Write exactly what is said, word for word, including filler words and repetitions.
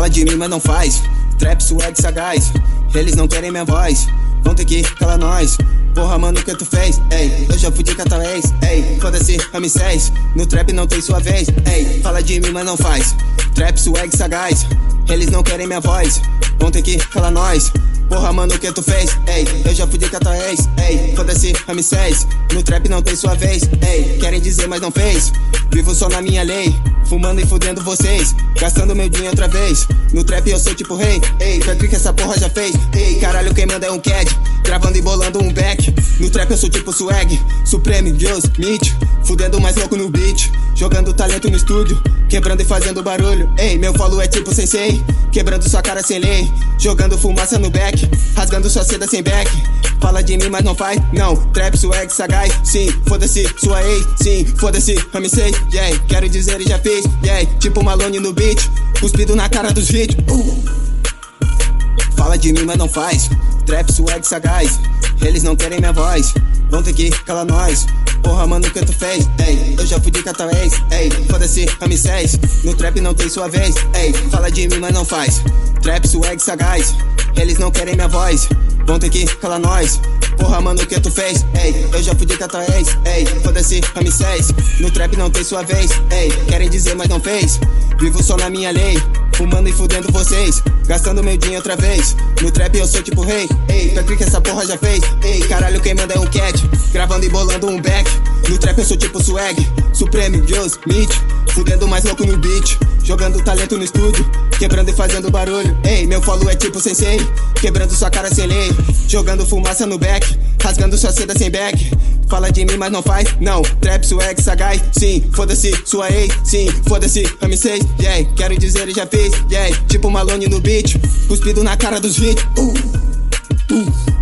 Fala de mim, mas não faz. Trap, swag, sagaz. Eles não querem minha voz, vão ter que calar nós. Porra, mano, o que tu fez? Ei, eu já fudi com a tua ex. Ei, foda-se, Ramsés. No trap não tem sua vez. Ei, fala de mim, mas não faz. Trap, swag, sagaz. Eles não querem minha voz, vão ter que calar nós. Porra, mano, o que tu fez? Ei, eu já fudi com a tua ex. Ei, foda-se, Ramsés. No trap não tem sua vez. Ei, querem dizer, mas não fez. Vivo só na minha lei, fumando e fudendo vocês, gastando meu dinheiro outra vez. No trap eu sou tipo rei. Ei, pra que essa porra já fez? Ei, caralho, quem manda é um cad, gravando e bolando um back. No trap eu sou tipo swag, Supreme, Deus, Meet, fudendo mais louco no beat, jogando talento no estúdio, quebrando e fazendo barulho. Ei, meu follow é tipo sensei, quebrando sua cara sem lei, jogando fumaça no back, rasgando sua seda sem back. Fala de mim, mas não faz, não. Trap, swag, sagaz, sim, foda-se sua ex, sim, foda-se Ramsés, yeah, quero dizer ele já fez, yeah, tipo Malone no beat, cuspido na cara dos vídeos. uh. Fala de mim, mas não faz. Trap, swag, sagaz. Eles não querem minha voz, vão ter que calar nós. Porra, mano, o que tu fez? Ei, eu já fudi com a tua ex. Ei, foda-se, Ramsés. No trap não tem sua vez. Ei, fala de mim, mas não faz. Trap, swag, sagaz. Eles não querem minha voz, vão ter que calar nós. Porra, mano, o que tu fez? Ei, eu já fudi com a tua ex. Ei, foda-se, Ramsés. No trap não tem sua vez. Ei, querem dizer, mas não fez. Vivo só na minha lei, fumando e fudendo vocês, gastando meu dinheiro outra vez. No trap eu sou tipo rei. Ei, pra que essa porra já fez? Ei, caralho, quem manda é um cat, gravando e bolando um back. No trap eu sou tipo swag, Supreme, Deus, Meet, fudendo mais louco no beat, jogando talento no estúdio, quebrando e fazendo barulho. Ei, meu follow é tipo sensei, quebrando sua cara sem lei, jogando fumaça no back, rasgando sua seda sem back. Fala de mim, mas não faz, não. Trap, swag, sagaz, sim, foda-se sua ex, sim, foda-se Ramsés, yeah, quero dizer ele já fez, yeah, tipo Malone no beat, cuspido na cara dos vídeos. uh, uh.